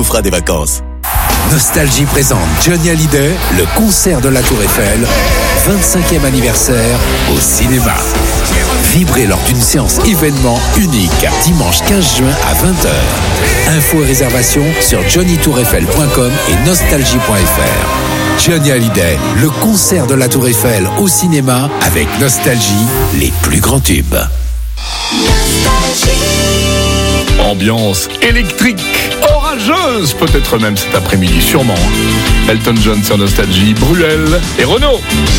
vous fera des vacances. Nostalgie présente Johnny Hallyday, le concert de la Tour Eiffel, 25e anniversaire au cinéma. Vibrez lors d'une séance événement unique, dimanche 15 juin à 20h. Infos et réservations sur johnnytoureiffel.com et nostalgie.fr. Johnny Hallyday, le concert de la Tour Eiffel au cinéma avec Nostalgie, les plus grands tubes. Ambiance électrique, orageuse peut-être même cet après-midi, sûrement. Elton John sur Nostalgie, Bruel et Renaud.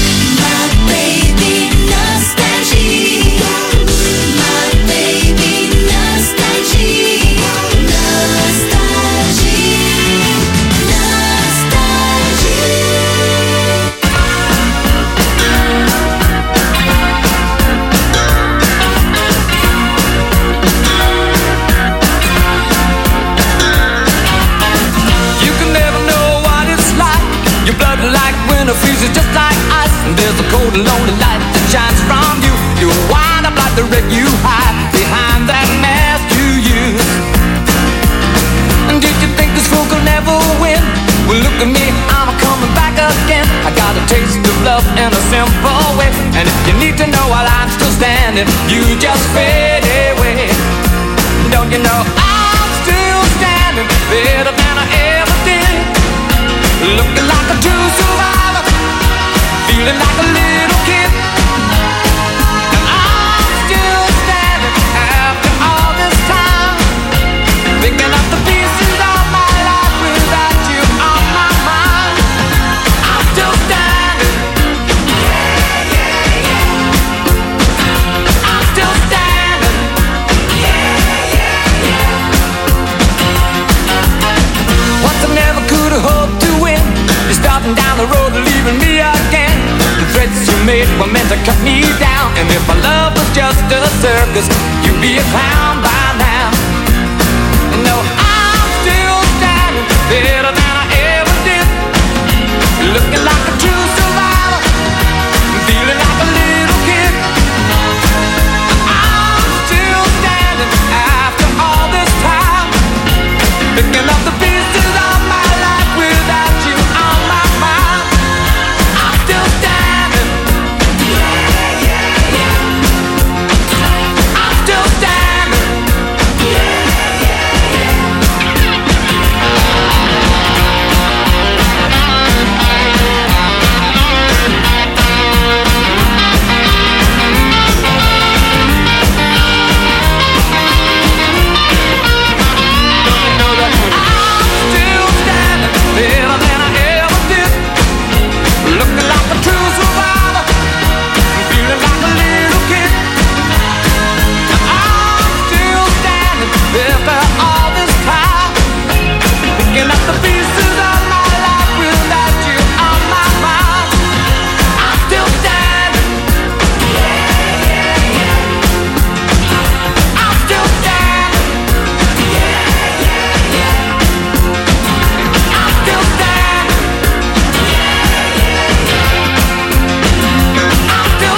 Freezes just like ice, and there's a cold and lonely light that shines from you. You wind up like the wreck you hide behind that mask you use. And did you think this fool could never win? Well, look at me, I'm coming back again. I got a taste of love in a simple way, and if you need to know while I'm still standing, you just fade away. Don't you know I'm still standing better than I ever did, looking like a true survivor, feeling like a little kid. And I'm still standing after all this time, picking up the pieces of my life without you on my mind. I'm still standing. Yeah, yeah, yeah. I'm still standing. Yeah, yeah, yeah. Once I never could have hoped to win. You're starting down the road, leaving me again. The threats you made were meant to cut me down, and if my love was just a circus, you'd be a clown by now. No, I'm still standing better than I ever did, looking like a true survivor, feeling like a little kid. I'm still standing after all this time, picking up the pieces of my life without you on my mind. I'm still standing. Yeah, yeah, yeah. I'm still standing. Yeah, yeah, yeah. Know that I'm still standing better than I ever did, looking like a true survivor, feeling like a little kid. I'm still standing after all this time, picking up the pieces of my life without you on my mind. I'm still standing. Yeah, yeah, yeah. I'm still standing. Yeah, yeah, yeah. I'm still standing. I'm still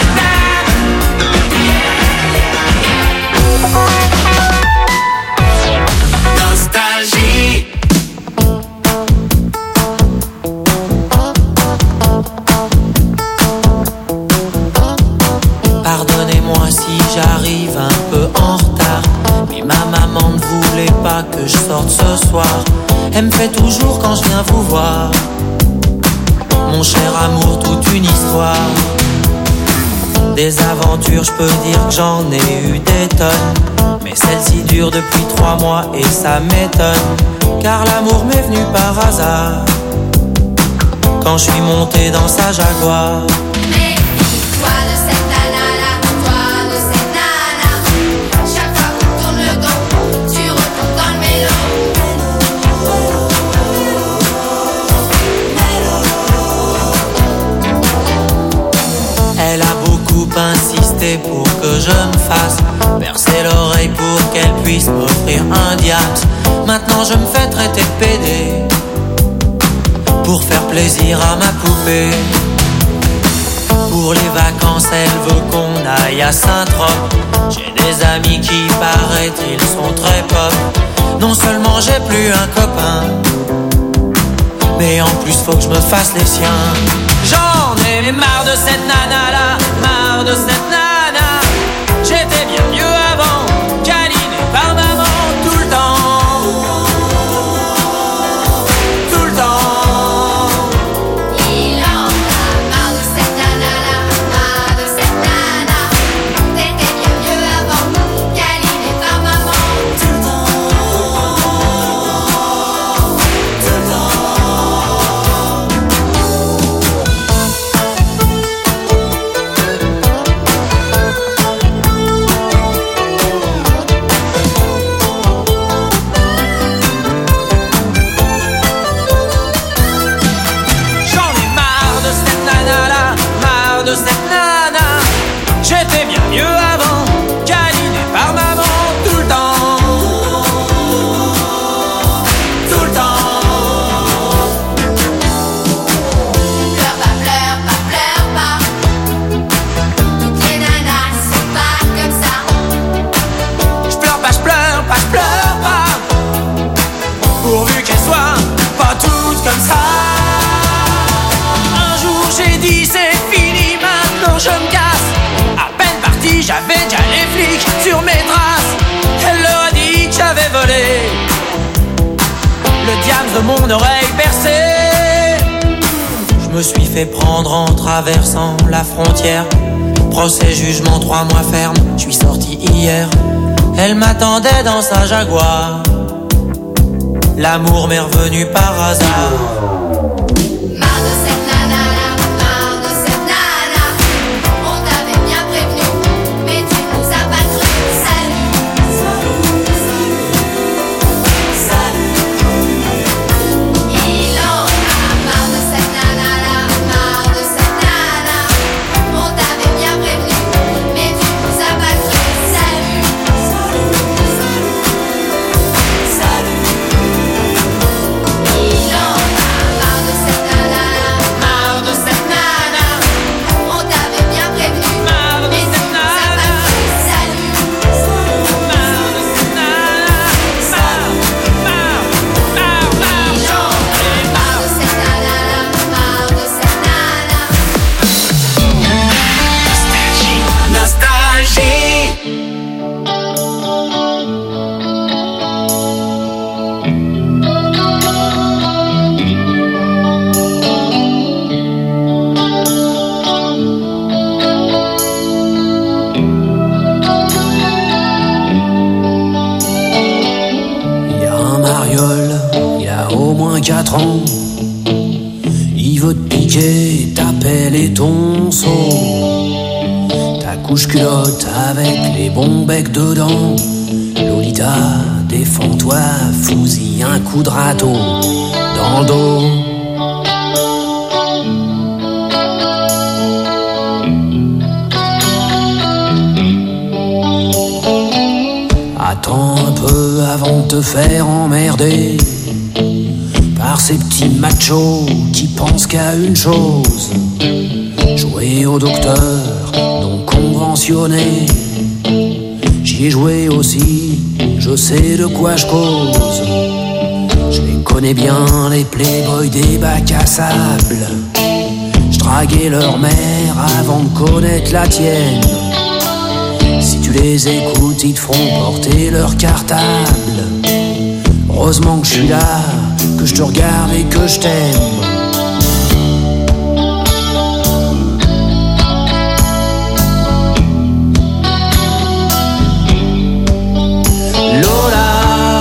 standing. Nostalgie. Pardonnez-moi si j'arrive un peu en retard, mais ma maman ne voulait pas que je sorte ce soir. Elle me fait toujours quand je viens vous voir, mon cher amour, toute une histoire. Des aventures, je peux dire que j'en ai eu des tonnes, mais celle-ci dure depuis 3 mois et ça m'étonne, car l'amour m'est venu par hasard, quand je suis monté dans sa Jaguar. Toi de cette nana-là, toi de cette nana, chaque fois qu'on tourne le dos, tu retournes dans le mélo. Elle a beaucoup insisté pour que je me fasse percer l'oreille pour qu'elle puisse m'offrir un diamant. Maintenant je me fais traiter de pédé pour faire plaisir à ma poupée. Pour les vacances, elle veut qu'on aille à Saint-Trope. J'ai des amis qui, paraît-il, sont très pop. Non seulement j'ai plus un copain, mais en plus faut que je me fasse les siens. J'en ai marre de cette nana-là, marre de cette nana. J'étais bien mieux avant, câliné par maman tout le temps. Tout le temps. Il en a marre de cette nana-là, marre de cette nana. T'étais bien mieux avant, câliné par maman tout le temps. Tout le temps. J'en ai marre de cette nana-là, marre de cette nana. J'étais bien mieux avant, câliné par maman tout le temps. Tout le temps. Pleure pas, pleure pas, pleure pas. Toutes les nanas sont pas comme ça. Je pleure pas, je pleure pas, je pleure pas. Pourvu qu'elles soient pas toutes comme ça. Un jour j'ai dit c'est fini, maintenant je me casse. À peine parti, j'avais déjà les flics sur mes traces. Elle leur a dit que j'avais volé le diable de mon oreille percée. Je me suis fait prendre en traversant la frontière. Procès, jugement, 3 mois ferme. Je suis sorti hier. Elle m'attendait dans sa Jaguar. L'amour m'est revenu par hasard. Marre de cette nana-là, marre de cette nana. On t'avait bien prévenu, mais tu nous as pas cru. Salut, salut, salut. Il en a marre de cette nana-là, marre de cette nana. On t'avait bien prévenu, mais tu nous as pas cru. Salut, salut, salut. Il en a marre de cette nana-là, marre de cette nana. On t'avait bien prévenu, mais tu nous as pas cru. Salut, Marre de cette nana, marre, marre, marre, marre, il en a marre de cette nana-là, marre de cette nana. nostalgie. Il y a un mariole, il y a au moins 4 ans. Il veut te piquer, t'appelles et ton son. Ta couche-culotte avec les bons becs dedans. Lolita, défends-toi, fous-y un coup de râteau dans le dos. Attends un peu avant de te faire emmerder par ces petits machos qui pensent qu'à une chose: jouer au docteur non conventionné. J'y ai joué aussi, je sais de quoi je cause. Je les connais bien, les playboys des bacs à sable. Je draguais leur mère avant de connaître la tienne. Si tu les écoutes, ils te feront porter leur cartable. Heureusement que je suis là, que je te regarde et que je t'aime. Lola,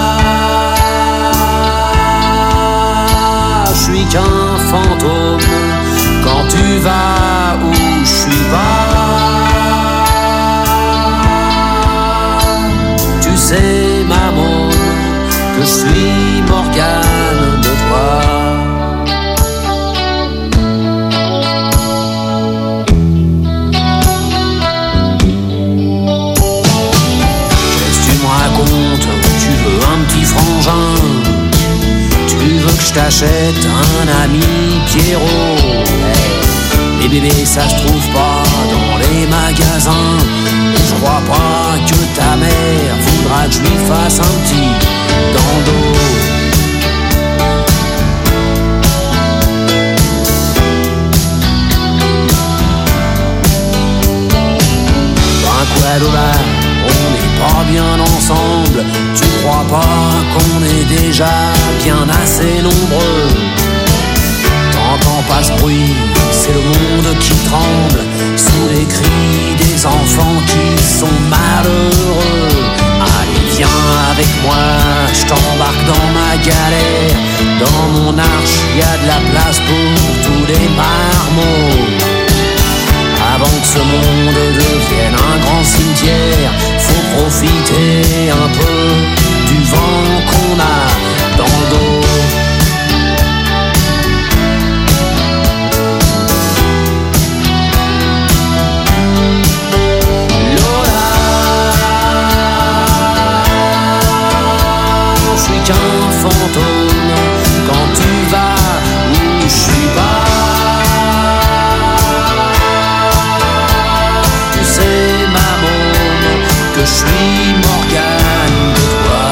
je suis qu'un fantôme quand tu vas où je suis pas. Tu sais, maman, que je suis Morgane de toi. Qu'est-ce que tu me racontes? Tu veux un petit frangin? Tu veux que je t'achète un ami Pierrot? Les bébés ça se trouve pas dans les magasins. Je crois pas que ta mère voudra que je lui fasse un petit dans le dos. On n'est pas bien ensemble. Tu crois pas qu'on est déjà bien assez nombreux? T'entends pas ce bruit, c'est le monde qui tremble sous les cris des enfants qui sont malheureux. Allez viens avec moi, je t'embarque dans ma galère. Dans mon arche, y a de la place pour tous les marmots. Avant que ce monde devienne un grand cimetière, faut profiter un peu du vent qu'on a dans le dos. Lola, je suis qu'un fantôme quand tu vas où je suis pas. Je suis Morgane de toi.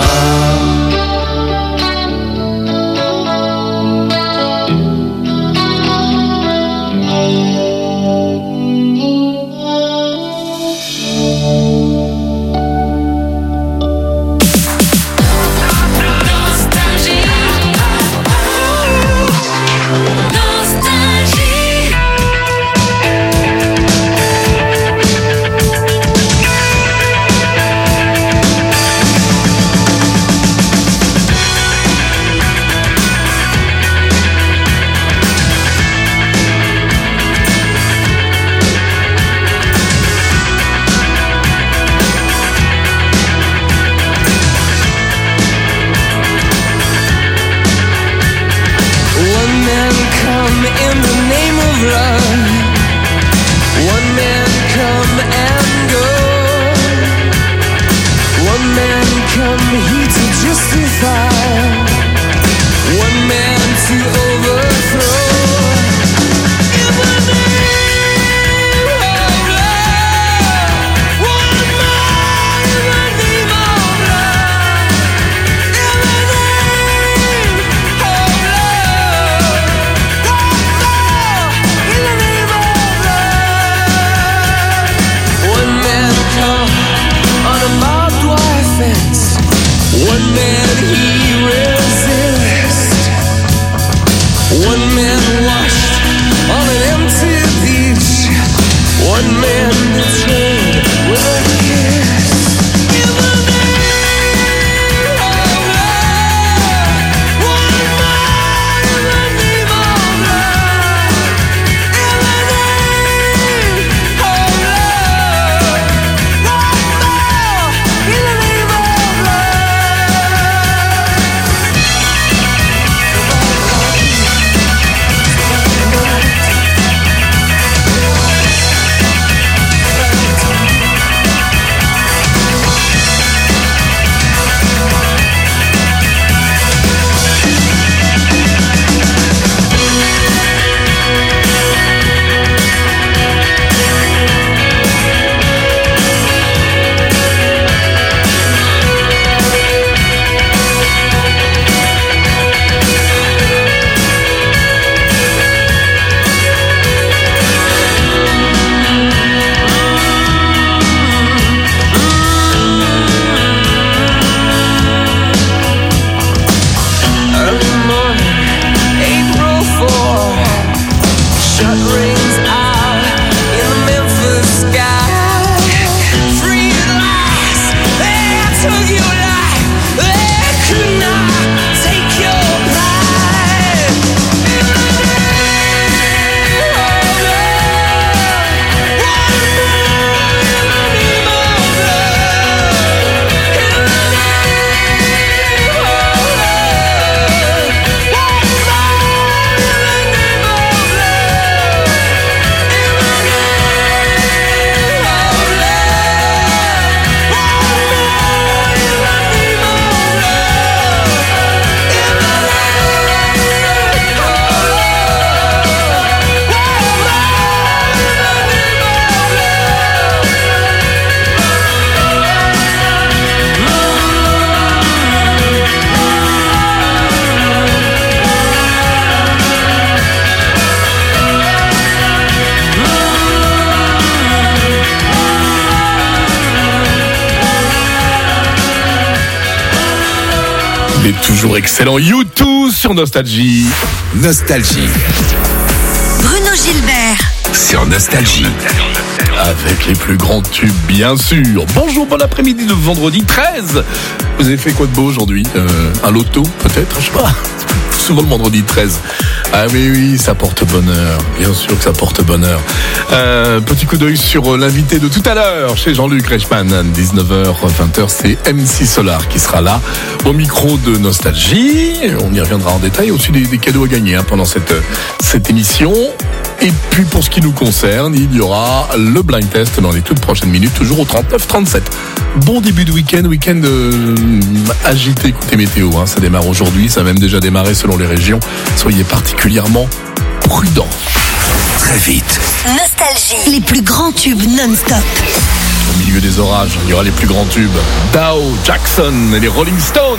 Bonjour, excellent U2 sur Nostalgie. Nostalgie. Bruno Gilbert. Sur Nostalgie. Avec les plus grands tubes, bien sûr. Bonjour, bon après-midi de vendredi 13. Vous avez fait quoi de beau aujourd'hui? Un loto, peut-être? Je sais pas. Souvent le vendredi 13. Ah oui, ça porte bonheur. Bien sûr que ça porte bonheur. Petit coup d'œil sur l'invité de tout à l'heure chez Jean-Luc Reichmann. 19h, 20h, c'est MC Solar qui sera là au micro de Nostalgie. On y reviendra en détail. Aussi des cadeaux à gagner pendant cette émission. Et puis pour ce qui nous concerne, il y aura le blind test dans les toutes prochaines minutes, toujours au 39-37. Bon début de week-end agité côté météo. Ça démarre aujourd'hui, ça a même déjà démarré selon les régions. Soyez particulièrement prudents. Très vite. Nostalgie. Les plus grands tubes non-stop. Au milieu des orages, il y aura les plus grands tubes. Dow, Jackson et les Rolling Stones.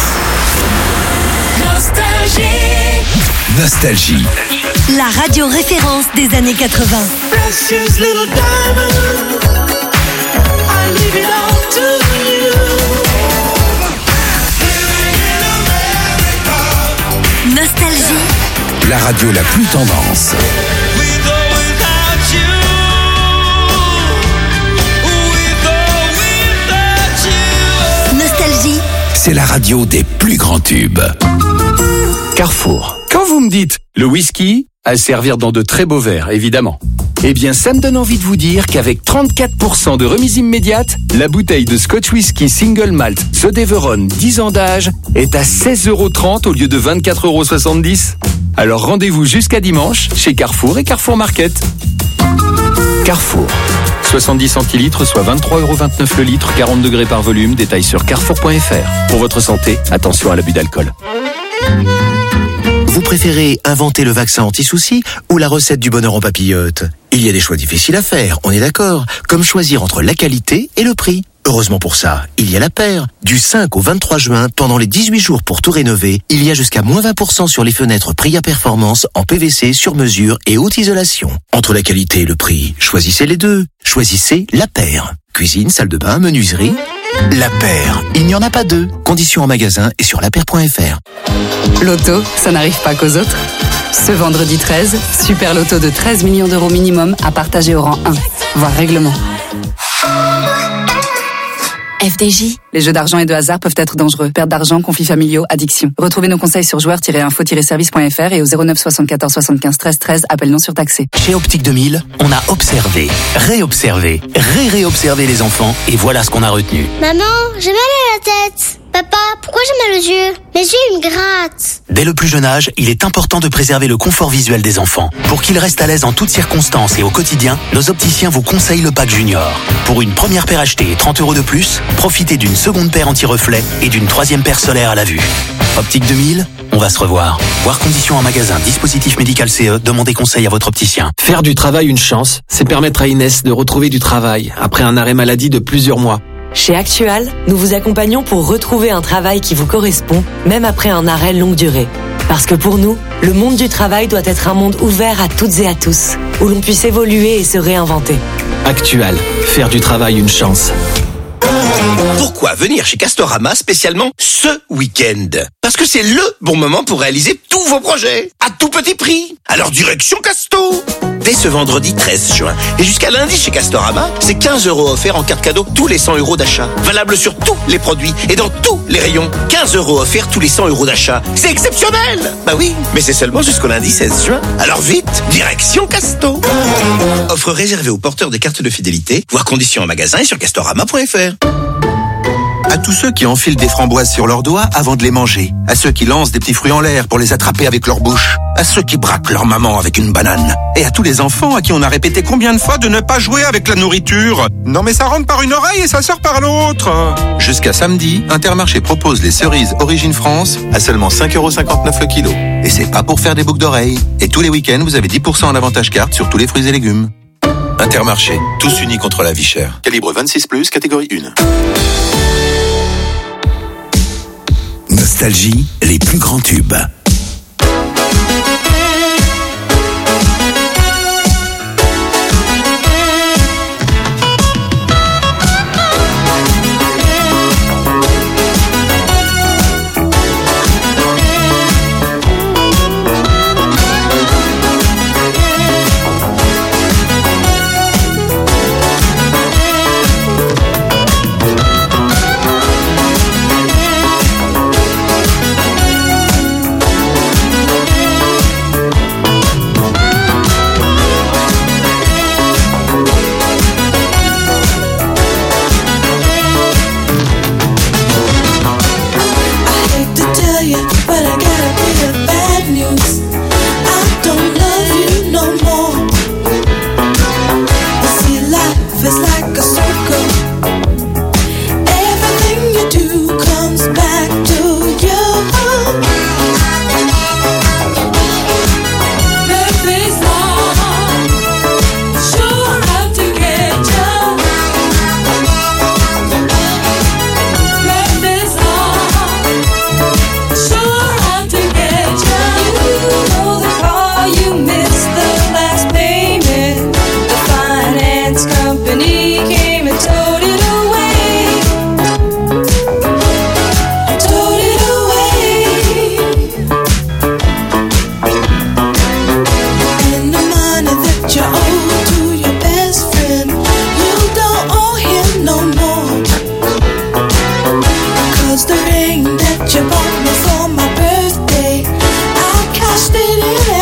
Nostalgie. La radio référence des années 80. Precious little diamond, I leave it all to you. Nostalgie. La radio la plus tendance. We go without you. We go without you. Nostalgie. C'est la radio des plus grands tubes. Carrefour. Quand vous me dites le whisky, à servir dans de très beaux verres, évidemment. Eh bien, ça me donne envie de vous dire qu'avec 34% de remise immédiate, la bouteille de Scotch Whisky Single Malt The Deveron 10 ans d'âge est à 16,30€ au lieu de 24,70€. Alors rendez-vous jusqu'à dimanche chez Carrefour et Carrefour Market. Carrefour. 70 centilitres, soit 23,29€ le litre, 40 degrés par volume. Détail sur carrefour.fr. Pour votre santé, attention à l'abus d'alcool. Vous préférez inventer le vaccin anti-soucis ou la recette du bonheur en papillote? Il y a des choix difficiles à faire, on est d'accord, comme choisir entre la qualité et le prix. Heureusement pour ça, il y a La Paire. Du 5 au 23 juin, pendant les 18 jours pour tout rénover, il y a jusqu'à moins 20% sur les fenêtres Priya Performance en PVC sur mesure et haute isolation. Entre la qualité et le prix, choisissez les deux. Choisissez La Paire. Cuisine, salle de bain, menuiserie. La Paire, il n'y en a pas deux. Conditions en magasin et sur lapaire.fr. Loto, ça n'arrive pas qu'aux autres. Ce vendredi 13, super loto de 13 millions d'euros minimum à partager au rang 1, voire règlement. FDJ. Les jeux d'argent et de hasard peuvent être dangereux. Perte d'argent, conflits familiaux, addiction. Retrouvez nos conseils sur joueurs-info-service.fr et au 09 74 75 13 13, appel non surtaxé. Chez Optique 2000, on a observé, réobservé, réobservé les enfants et voilà ce qu'on a retenu. Maman, j'ai mal à la tête. Papa, pourquoi j'ai mal aux yeux? Mes yeux, ils me grattent. Dès le plus jeune âge, il est important de préserver le confort visuel des enfants. Pour qu'ils restent à l'aise en toutes circonstances et au quotidien, nos opticiens vous conseillent le pack Junior. Pour une première paire achetée et 30€ de plus, profitez d'une seconde paire anti-reflet et d'une troisième paire solaire à la vue. Optique 2000, on va se revoir. Voir conditions en magasin, dispositif médical CE, demandez conseil à votre opticien. Faire du travail une chance, c'est permettre à Inès de retrouver du travail après un arrêt maladie de plusieurs mois. Chez Actual, nous vous accompagnons pour retrouver un travail qui vous correspond, même après un arrêt longue durée. Parce que pour nous, le monde du travail doit être un monde ouvert à toutes et à tous, où l'on puisse évoluer et se réinventer. Actual, faire du travail une chance. Pourquoi venir chez Castorama spécialement ce week-end? Parce que c'est le bon moment pour réaliser tous vos projets, à tout petit prix. Alors direction Casto. Dès ce vendredi 13 juin et jusqu'à lundi chez Castorama, c'est 15€ offerts en carte cadeau tous les 100€ d'achat. Valable sur tous les produits et dans tous les rayons. 15€ offerts tous les 100€ d'achat. C'est exceptionnel! Bah oui, mais c'est seulement jusqu'au lundi 16 juin. Alors vite, direction Casto. Offre réservée aux porteurs des cartes de fidélité. Voir conditions en magasin et sur castorama.fr. À tous ceux qui enfilent des framboises sur leurs doigts avant de les manger. À ceux qui lancent des petits fruits en l'air pour les attraper avec leur bouche. À ceux qui braquent leur maman avec une banane. Et à tous les enfants à qui on a répété combien de fois de ne pas jouer avec la nourriture. Non mais ça rentre par une oreille et ça sort par l'autre. Jusqu'à samedi, Intermarché propose les cerises Origine France à seulement 5,59€ le kilo. Et c'est pas pour faire des boucles d'oreilles. Et tous les week-ends, vous avez 10% en avantage carte sur tous les fruits et légumes. Intermarché, tous unis contre la vie chère. Calibre 26+, catégorie 1. Nostalgie, les plus grands tubes.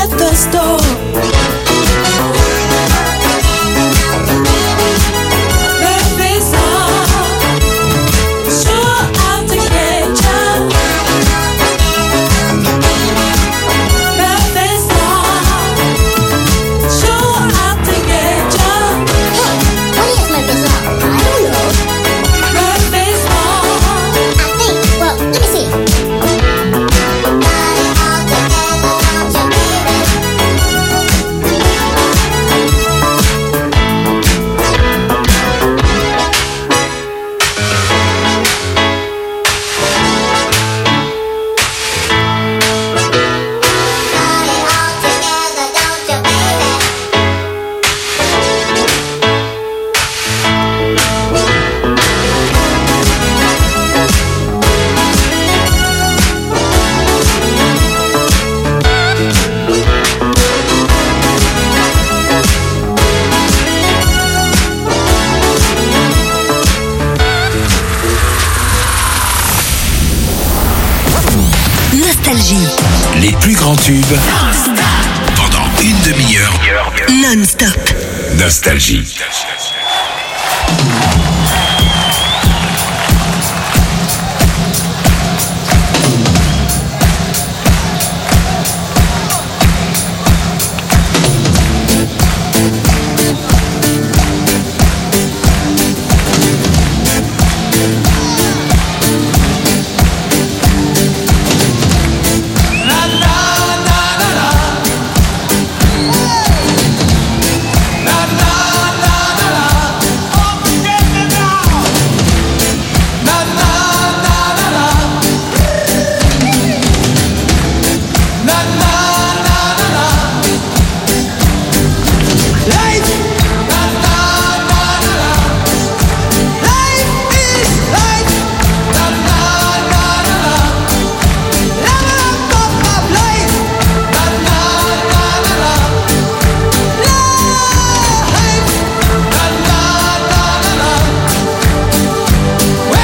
at the store. Les plus grands tubes pendant une demi-heure Non-stop. Nostalgie.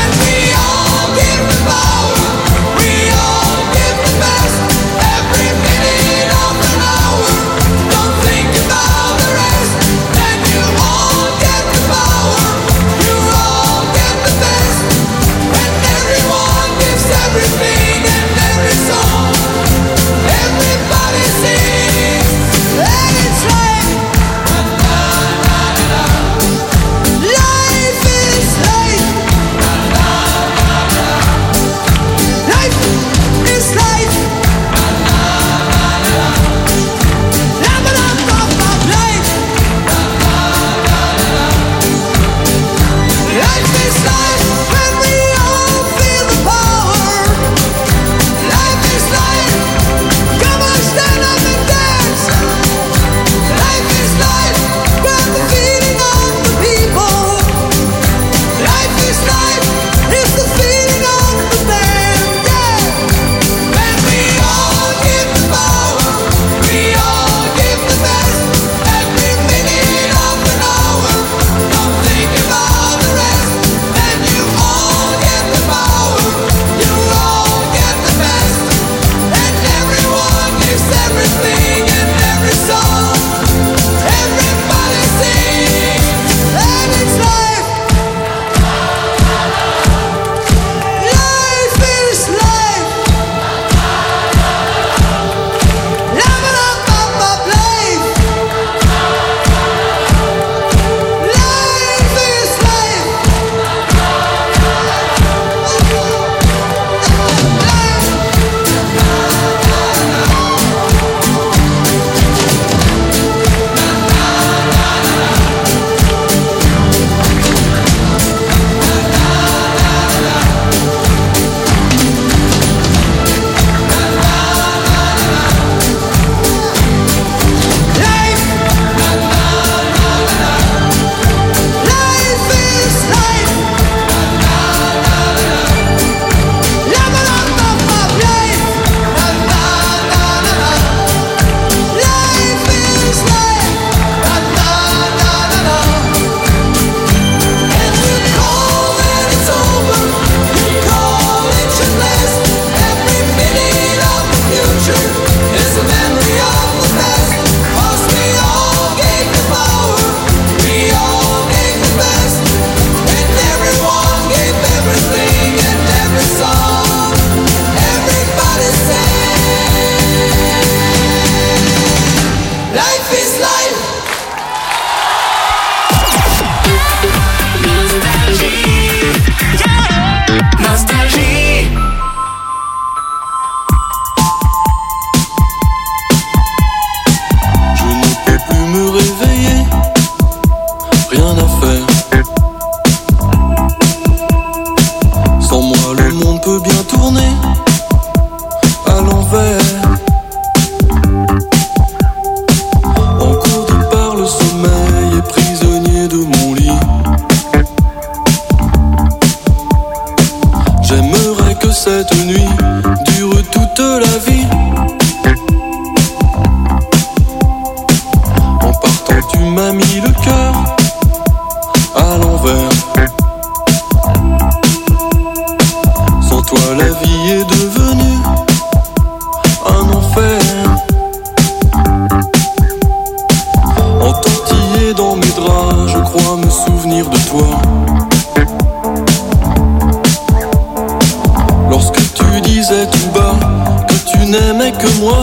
Every que moi.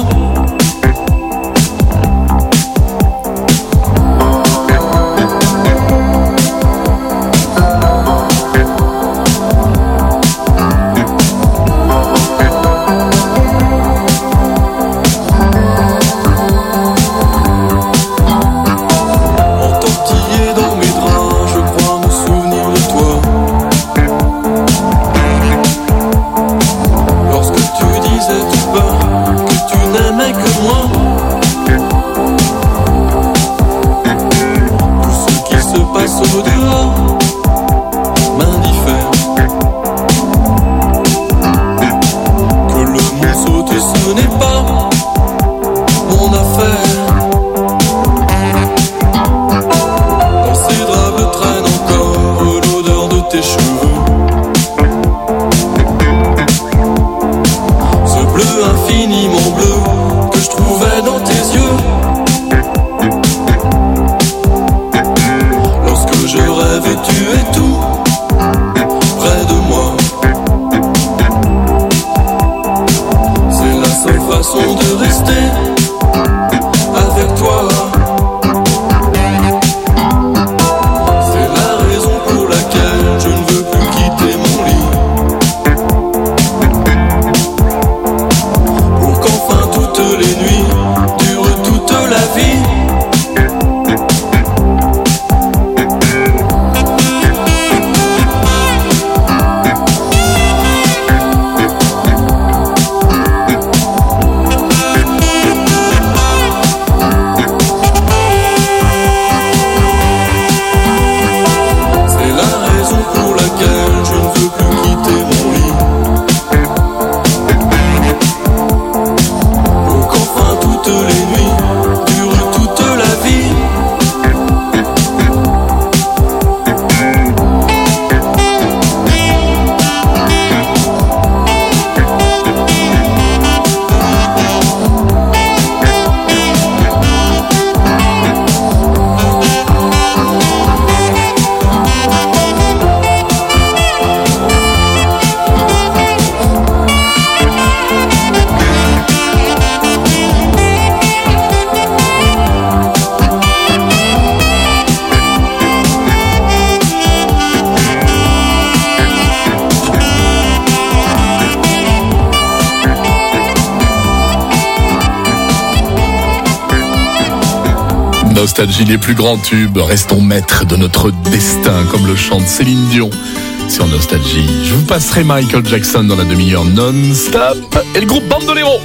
Nostalgie, les plus grands tubes. Restons maîtres de notre destin, comme le chante Céline Dion sur Nostalgie. Je vous passerai Michael Jackson dans la demi-heure non-stop et le groupe Bandolero.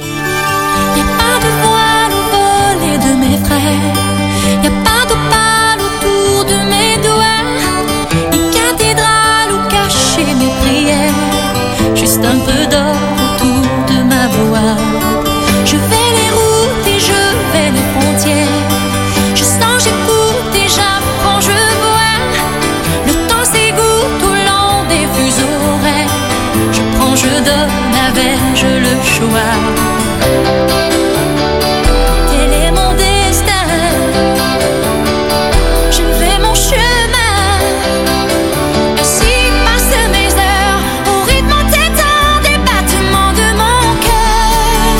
Y'a pas de voile au volet de mes frères, y'a pas d'opale autour de mes doigts, ni cathédrale où cacher mes prières, juste un peu d'or autour de ma voix. Je vais les routes et je vais les frontières. Je sens, j'écoute et j'apprends, je vois. Le temps s'égoutte au long des fuseaux horaires. Je prends, je donne, avais-je le choix? Quel est mon destin? Je fais mon chemin. Ainsi passent mes heures au rythme entêtant des battements de mon cœur.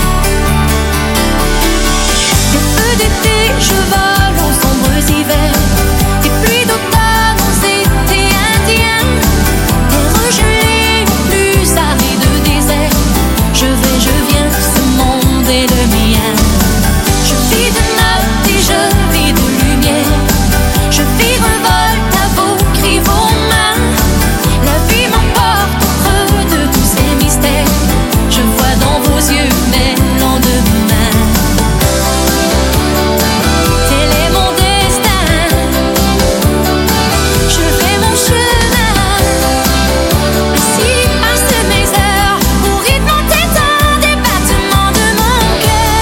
Des feux d'été, je vole aux sombres hivers, des pluies d'automne aux étés indiens, des regelés aux plus arides déserts. Je vais, je viens, ce monde est le mien. Je vis de notes et je vis de lumière. Je vis revolte à vos cris, vos mains. La vie m'emporte au creux de tous ces mystères. Je vois dans vos yeux mes lendemains. Tel est mon destin. Je fais mon chemin. Ainsi passent mes heures au rythme entêtant des battements de mon cœur.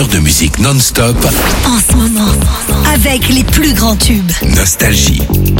heure de musique non-stop. En ce moment, avec les plus grands tubes. Nostalgie.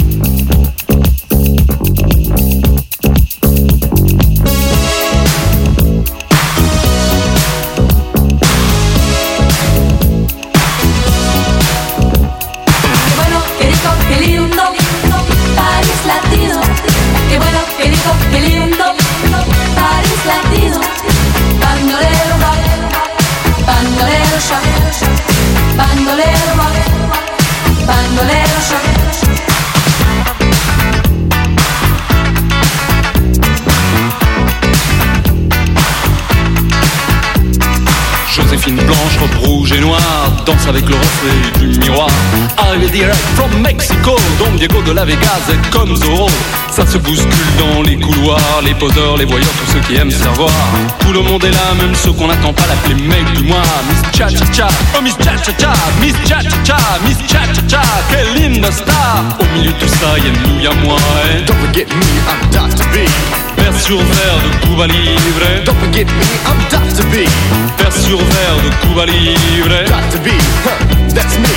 Joséphine blanche, robe rouge et noire, danse avec le reflet du miroir. Arrivé direct from Mexico, Don Diego de la Vegas est comme Zorro. Ça se bouscule dans les couloirs, les poseurs, les voyeurs, tous ceux qui aiment se faire voir. Tout le monde est là, même ceux qu'on n'attend pas, l'appeler mec du mois. Miss Cha-Cha-Cha, oh Miss Cha-Cha-Cha, Miss Cha-Cha-Cha, Miss Cha-Cha-Cha, quelle linda star. Au milieu de tout ça, y'a nous, y'a moi, eh. Don't forget me, I'm Dr. B. Verre sur verre de Cuba Libre. Don't forget me, I'm Dr. B. Verre sur verre de Cuba Libre. Dr. B, huh, that's me.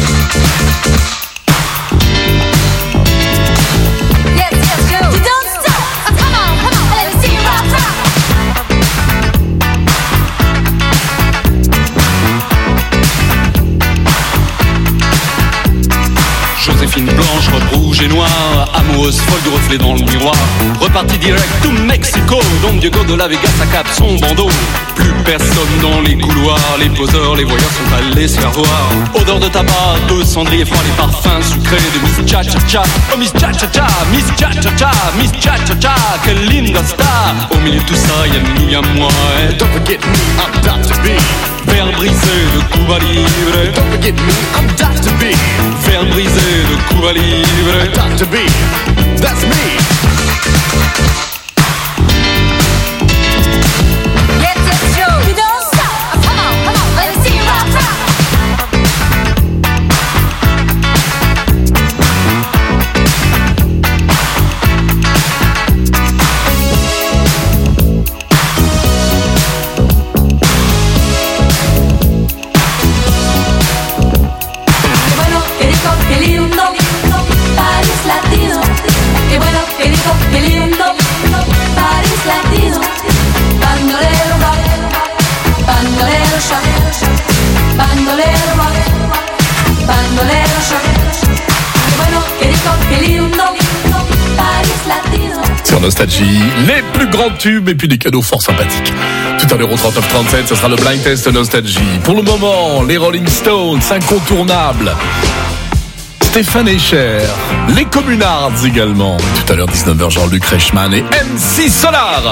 Joséphine blanche, robe rouge et noire, amoureuse folle du reflet dans le miroir. Reparti direct to Mexico, Don Diego de la Vegas accapte son bandeau. Plus personne dans les couloirs, les poseurs, les voyeurs sont allés se faire voir. Odeur de tabac, de cendrier froid, les parfums sucrés de Miss Cha-Cha-Cha. Oh Miss Cha-Cha-Cha, Miss Cha-Cha-Cha, Miss Cha-Cha-Cha, quelle linda star. Au milieu de tout ça, y'a nous, y'a moi, eh. Don't forget me, I'm Dr. B. Verre brisé de Cuba Libre. Don't forget me, I'm Dr. B. Verre brisé de Cuba Libre. Dr. B, that's me. Sur Nostalgie, les plus grands tubes et puis des cadeaux fort sympathiques. Tout à l'heure au 39-37, ce sera le blind test Nostalgie. Pour le moment, les Rolling Stones, incontournables. Stéphane Echer, les Communards également. Tout à l'heure 19h, Jean-Luc Reichmann et MC Solar.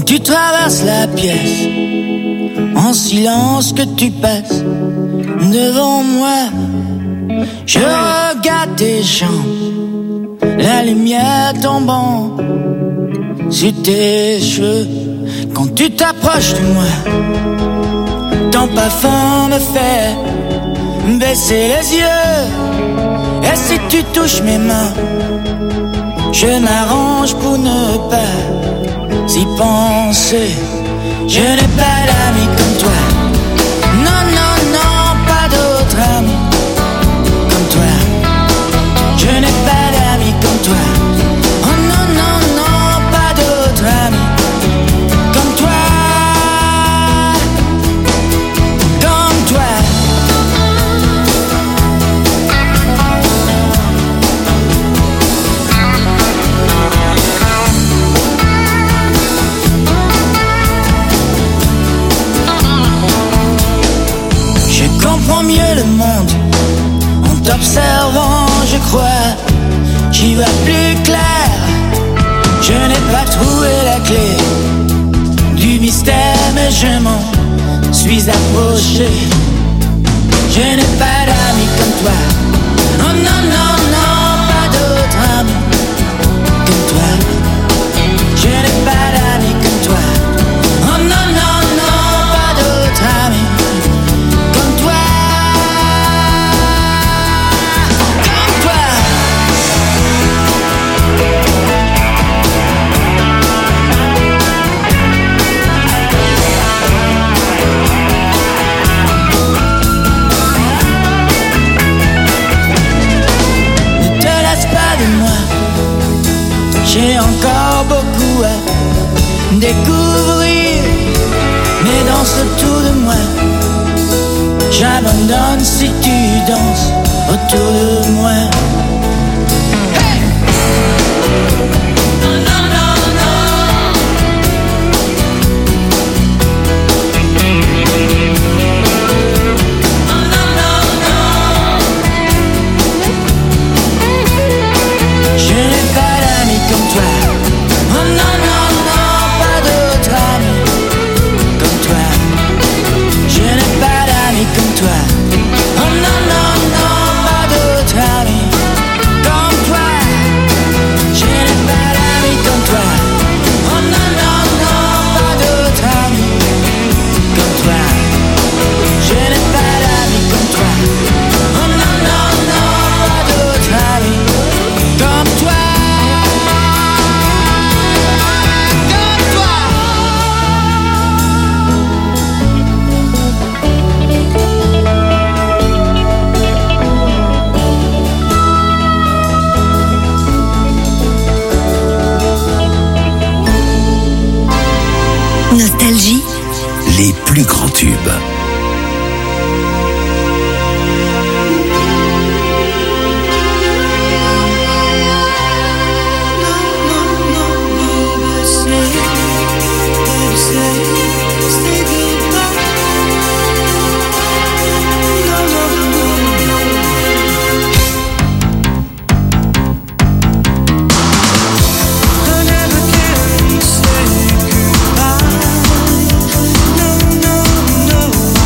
tu traverses la pièce, en silence que tu passes devant moi. Je regarde tes jambes, la lumière tombant sur tes cheveux. Quand tu t'approches de moi, ton parfum me fait baisser les yeux. Et si tu touches mes mains, je m'arrange pour ne pas y penser. Je n'ai pas d'amis comme toi. Non, non, non, pas d'autres amis comme toi. Je n'ai pas d'amis comme toi. Oh non, non, non, pas d'autres amis comme toi. Comme toi. Comprends mieux le monde en t'observant, je crois. J'y vois plus clair. Je n'ai pas trouvé la clé du mystère, mais je m'en suis approché. Je n'ai pas d'amis comme toi. Oh non, non, non, pas d'autres amis comme toi. Je n'ai pas d'amis comme toi. Oh non, non, non, pas d'autres amis. J'ai encore beaucoup à découvrir, mais dans ce tour de moi, j'abandonne si tu danses autour de moi. Hey! Non, non, non, non. Non, non, non, non. Je n'ai pas d'amis comme toi. Oh non, non, non, pas d'autres amis comme toi. Je n'ai pas d'amis comme toi. Oh non, non, non, pas d'autres amis comme toi. Je n'ai pas d'amis comme toi. Oh non, non, non, pas d'autres amis comme toi. Je n'ai pas d'amis comme toi. Oh non, non, non, pas d'autres amis comme toi. Nostalgie, les plus grands tubes. No, no, no.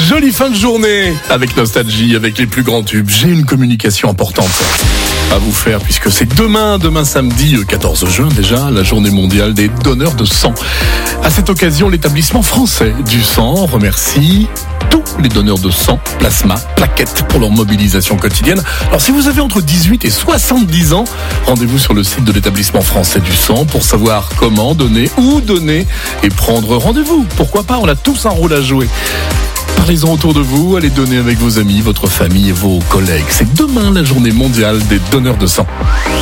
Jolie fin de journée avec Nostalgie, avec les plus grands tubes. J'ai une communication importante à vous faire puisque c'est demain samedi 14 juin déjà, la journée mondiale des donneurs de sang. À cette occasion, l'établissement français du sang remercie tous les donneurs de sang, plasma, plaquettes pour leur mobilisation quotidienne. Alors si vous avez entre 18 et 70 ans, rendez-vous sur le site de l'établissement français du sang pour savoir comment donner, où donner et prendre rendez-vous. Pourquoi pas, on a tous un rôle à jouer. Parlez-en autour de vous, allez donner avec vos amis, votre famille et vos collègues. C'est demain la journée mondiale des donneurs de sang.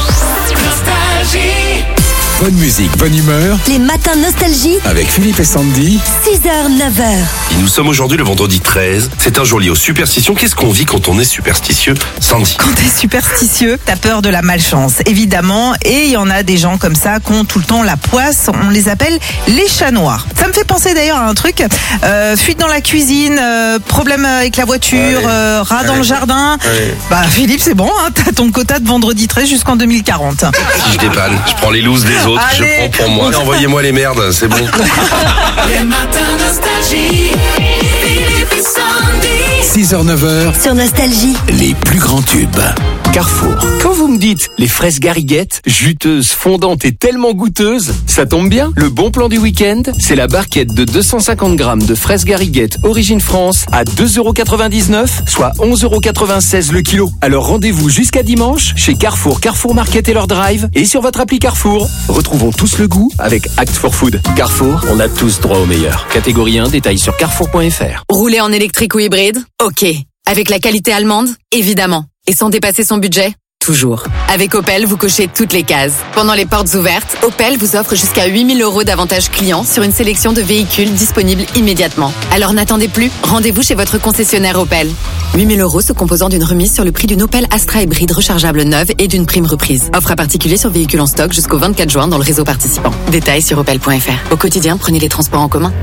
Bonne musique, bonne humeur. Les matins nostalgie. Avec Philippe et Sandy. 6h, 9h. Et nous sommes aujourd'hui le vendredi 13. C'est un jour lié aux superstitions. Qu'est-ce qu'on vit quand on est superstitieux, Sandy? Quand t'es superstitieux, t'as peur de la malchance, évidemment. Et il y en a des gens comme ça qui ont tout le temps la poisse. On les appelle les chats noirs. Ça me fait penser d'ailleurs à un truc. Fuite dans la cuisine, problème avec la voiture, rat dans le jardin. Bah Philippe, c'est bon, hein, t'as ton quota de vendredi 13 jusqu'en 2040. Si je dépanne, je prends les looses des autres. Allez. Je prends pour moi. Envoyez-moi les merdes, c'est bon. Les matins nostalgie, Philippe et Sandy. 6h, 9h. Sur Nostalgie. Les plus grands tubes. Carrefour. Quand vous me dites les fraises Gariguette, juteuses, fondantes et tellement goûteuses, ça tombe bien. Le bon plan du week-end, c'est la barquette de 250 grammes de fraises Gariguette origine France à 2,99€, soit 11,96€ le kilo. Alors rendez-vous jusqu'à dimanche chez Carrefour, Carrefour Market et leur drive et sur votre appli Carrefour. Retrouvons tous le goût avec Act for Food. Carrefour, on a tous droit au meilleur. Catégorie 1, détail sur carrefour.fr. Rouler en électrique ou hybride? Ok. Avec la qualité allemande? Évidemment. Et sans dépasser son budget? Toujours. Avec Opel, vous cochez toutes les cases. Pendant les portes ouvertes, Opel vous offre jusqu'à 8 000 € d'avantages clients sur une sélection de véhicules disponibles immédiatement. Alors n'attendez plus, rendez-vous chez votre concessionnaire Opel. 8 000 € se composant d'une remise sur le prix d'une Opel Astra hybride rechargeable neuve et d'une prime reprise. Offre à particulier sur véhicules en stock jusqu'au 24 juin dans le réseau participant. Détails sur opel.fr. Au quotidien, prenez les transports en commun.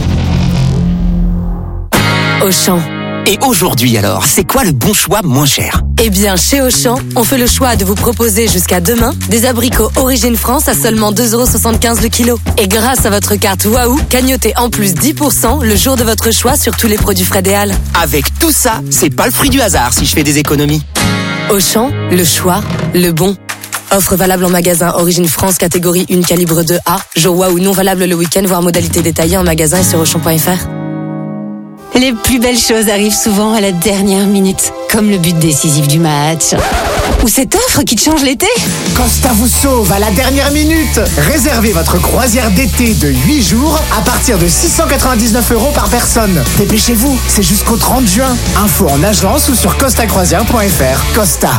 Auchan. Et aujourd'hui alors, c'est quoi le bon choix moins cher? Eh bien, chez Auchan, on fait le choix de vous proposer jusqu'à demain des abricots Origine France à seulement 2,75€ le kilo. Et grâce à votre carte Waouh, cagnotez en plus 10% le jour de votre choix sur tous les produits Frédéal. Avec tout ça, c'est pas le fruit du hasard si je fais des économies. Auchan, le choix, le bon. Offre valable en magasin Origine France catégorie 1 calibre 2A. Jour Waouh non valable le week-end, voire modalité détaillée en magasin et sur Auchan.fr. Les plus belles choses arrivent souvent à la dernière minute, comme le but décisif du match. Ou cette offre qui te change l'été. Costa vous sauve à la dernière minute. Réservez votre croisière d'été de 8 jours à partir de 699€ par personne. Dépêchez-vous, c'est jusqu'au 30 juin. Info en agence ou sur costacroisière.fr. Costa.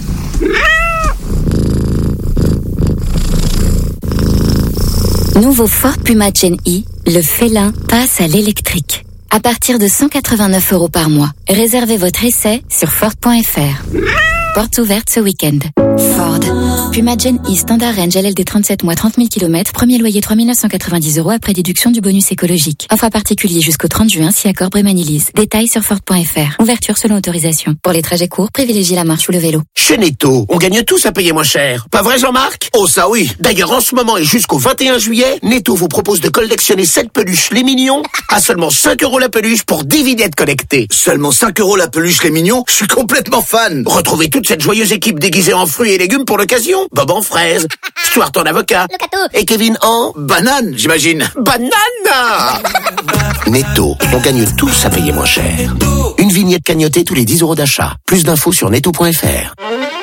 Nouveau Ford Puma Gen E, le félin passe à l'électrique. À partir de 189€ par mois. Réservez votre essai sur Ford.fr. Portes ouvertes ce week-end. Ford. Puma Gen E Standard Range LLD 37 mois 30 000 km. Premier loyer 3 990€ après déduction du bonus écologique. Offre à particulier jusqu'au 30 juin si accord Brémanilise. Détails sur Ford.fr. Ouverture selon autorisation. Pour les trajets courts, privilégiez la marche ou le vélo. Chez Netto, on gagne tous à payer moins cher. Pas vrai, Jean-Marc? Oh, ça oui. D'ailleurs, en ce moment et jusqu'au 21 juillet, Netto vous propose de collectionner 7 peluches les mignons à seulement 5€ la peluche pour 10 vignettes collectées. Seulement 5€ la peluche les mignons? Je suis complètement fan. Retrouvez toute cette joyeuse équipe déguisée en fruits et légumes pour l'occasion. Bob en fraise, Stuart en avocat, et Kevin en banane, j'imagine. Banane. Netto, on gagne tous à payer moins cher. Une vignette cagnotée tous les 10€ d'achat. Plus d'infos sur netto.fr.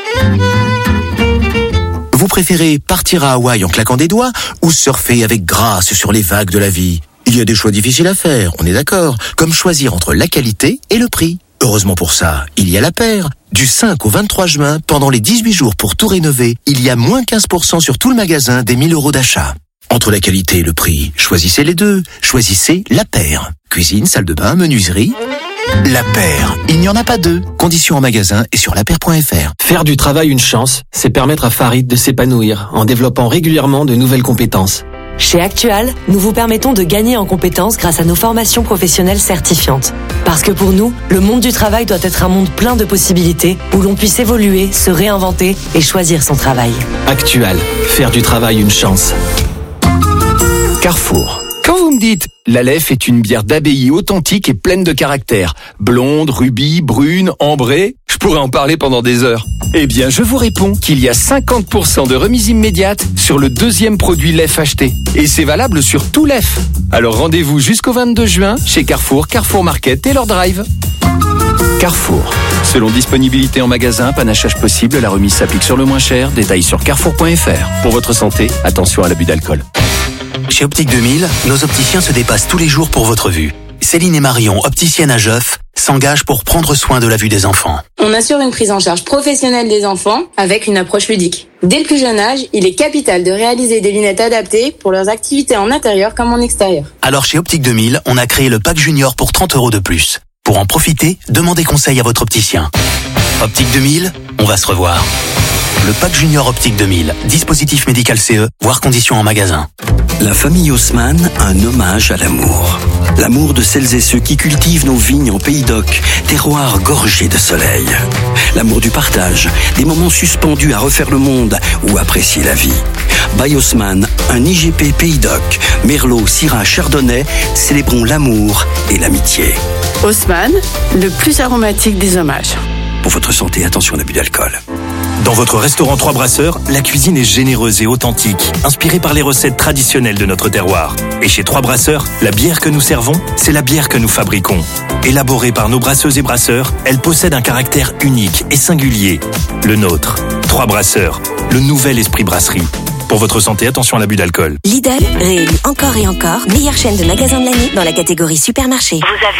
Vous préférez partir à Hawaï en claquant des doigts ou surfer avec grâce sur les vagues de la vie? Il y a des choix difficiles à faire, on est d'accord, comme choisir entre la qualité et le prix. Heureusement pour ça, il y a La Paire. Du 5 au 23 juin, pendant les 18 jours pour tout rénover, il y a moins 15% sur tout le magasin des 1000 € d'achat. Entre la qualité et le prix, choisissez les deux. Choisissez La Paire. Cuisine, salle de bain, menuiserie. La Paire, il n'y en a pas deux. Conditions en magasin et sur lapaire.fr. Faire du travail une chance, c'est permettre à Farid de s'épanouir en développant régulièrement de nouvelles compétences. Chez Actual, nous vous permettons de gagner en compétences grâce à nos formations professionnelles certifiantes. Parce que pour nous, le monde du travail doit être un monde plein de possibilités où l'on puisse évoluer, se réinventer et choisir son travail. Actual, faire du travail une chance. Carrefour. Quand vous me dites? La Leffe est une bière d'abbaye authentique et pleine de caractère. Blonde, rubis, brune, ambrée. Je pourrais en parler pendant des heures. Eh bien, je vous réponds qu'il y a 50% de remise immédiate sur le deuxième produit Leffe acheté. Et c'est valable sur tout Leffe. Alors rendez-vous jusqu'au 22 juin chez Carrefour, Carrefour Market et leur drive. Carrefour. Selon disponibilité en magasin, panachage possible, la remise s'applique sur le moins cher. Détails sur carrefour.fr. Pour votre santé, attention à l'abus d'alcool. Chez Optique 2000, nos opticiens se dépassent tous les jours pour votre vue. Céline et Marion, opticiennes à Geoff, s'engagent pour prendre soin de la vue des enfants. On assure une prise en charge professionnelle des enfants avec une approche ludique. Dès le plus jeune âge, il est capital de réaliser des lunettes adaptées pour leurs activités en intérieur comme en extérieur. Alors chez Optique 2000, on a créé le pack junior pour 30 € de plus. Pour en profiter, demandez conseil à votre opticien. Optique 2000, on va se revoir. Le pack junior Optique 2000, dispositif médical CE, voire conditions en magasin. La famille Haussmann, un hommage à l'amour. L'amour de celles et ceux qui cultivent nos vignes en Pays d'Oc, terroir gorgé de soleil. L'amour du partage, des moments suspendus à refaire le monde ou apprécier la vie. By Haussmann, un IGP Pays d'Oc, Merlot, Syrah, Chardonnay, célébrons l'amour et l'amitié. Haussmann, le plus aromatique des hommages. Pour votre santé, attention à l'abus d'alcool. Dans votre restaurant Trois Brasseurs, la cuisine est généreuse et authentique, inspirée par les recettes traditionnelles de notre terroir. Et chez Trois Brasseurs, la bière que nous servons, c'est la bière que nous fabriquons. Élaborée par nos brasseuses et brasseurs, elle possède un caractère unique et singulier. Le nôtre. Trois Brasseurs, le nouvel esprit brasserie. Pour votre santé, attention à l'abus d'alcool. Lidl, réélu encore et encore, meilleure chaîne de magasins de l'année dans la catégorie supermarché. Vous avez